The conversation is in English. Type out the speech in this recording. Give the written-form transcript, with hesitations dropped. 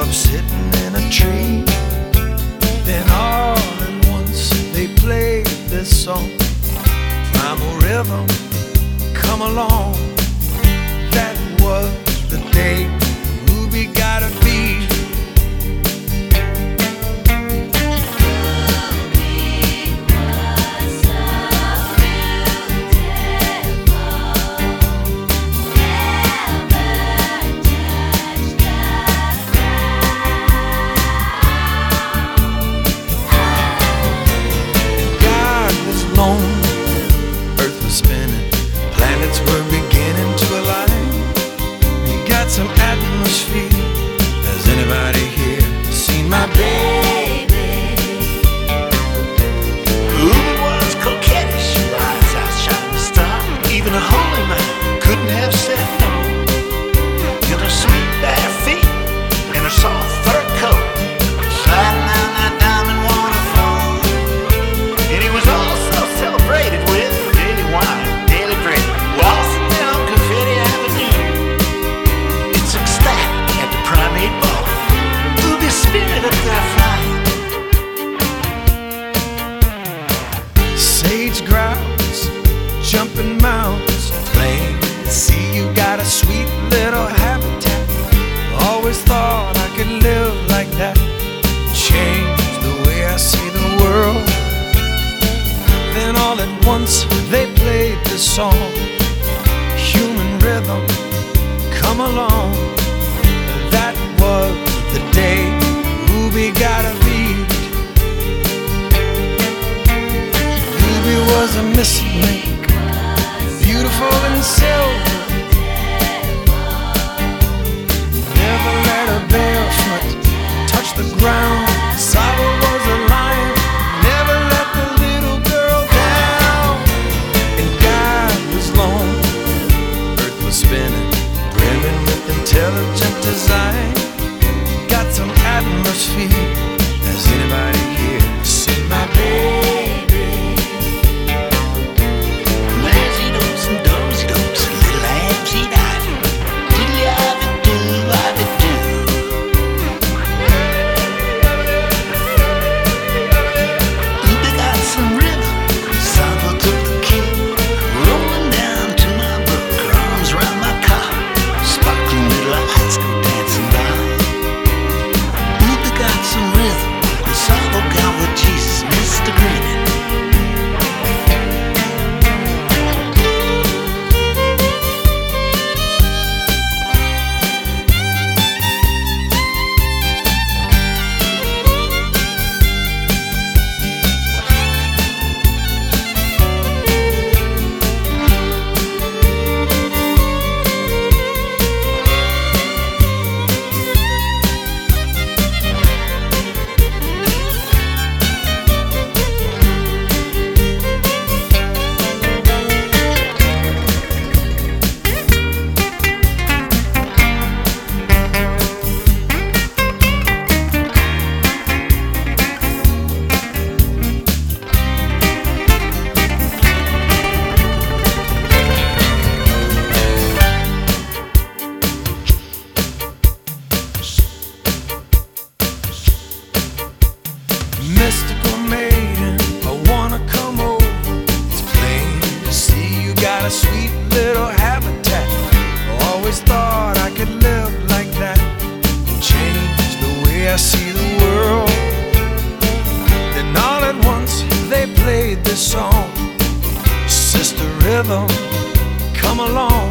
up sitting in a tree. Then all at once they played this song. Primal rhythm, come along. That was the day Ruby got a beat. Earth was spinning, planets were beginning to align. We got some atmosphere. Has anybody here seen my baby? Ruby was coquettish, her eyes outshine the star. Even a holy man couldn't have said no. In her sweet bare feet, in her soft fur coat, sliding down that diamond waterfall. And he was also celebrated with daily wine, daily drink, waltzing down Confetti Avenue. It's ecstatic at the Primate Ball. Ruby's spirit up there flying. Sage grouse, jumping mounds, playing. See, you got a sweet little habitat. Always thought I could live like that. Change the way I see the world. Then all at once they played this song. Human rhythm, come along. That was the day Ruby got a beat. Ruby was a missing link, beautiful and silver. Never let her bare foot touch the ground. Saba was a lion, never let the little girl down. And God was lone, Earth was spinning, brimming with intelligent design. Got some atmosphere. Has anybody here seen my baby? Lazy dopes and dozy dopes, little lambsy divey. Diddly-ivy-do. Ruby got some rhythm, Saba took the key. Rolling down to my brook, her arms around my car. Sparkling little eyes go dancing by. Ruby got some rhythm, Saba got what Jesus missed the grinning. Mystical maiden, I wanna come over. It's plain to see you got a sweet little habitat. Always thought I could live like that and change the way I see the world. Then all at once they played this song. Sister Rhythm, come along.